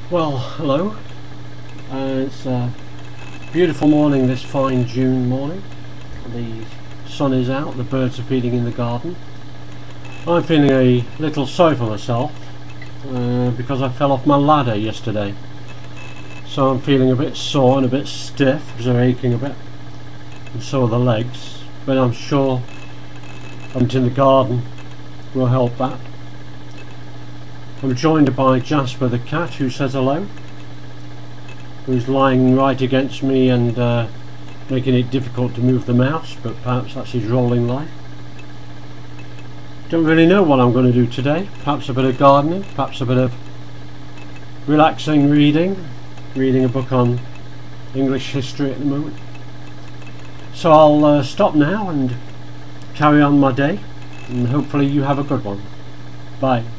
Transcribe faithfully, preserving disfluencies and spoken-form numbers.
Well, hello. Uh, it's a beautiful morning, this fine June morning. The sun is out, the birds are feeding in the garden. I'm feeling a little sorry for myself uh, because I fell off my ladder yesterday. So I'm feeling a bit sore and a bit stiff because they're aching a bit. And so are the legs. But I'm sure I'm in the garden will help that. I'm joined by Jasper the cat, who says hello, who's lying right against me and uh, making it difficult to move the mouse, but perhaps that's his role in life. Don't really know what I'm going to do today. Perhaps a bit of gardening, perhaps a bit of relaxing reading, reading a book on English history at the moment. So I'll uh, stop now and carry on my day, and hopefully you have a good one. Bye.